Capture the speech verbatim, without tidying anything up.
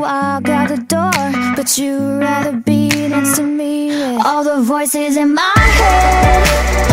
walk out the door, but you'd rather be next to me with all the voices in my head.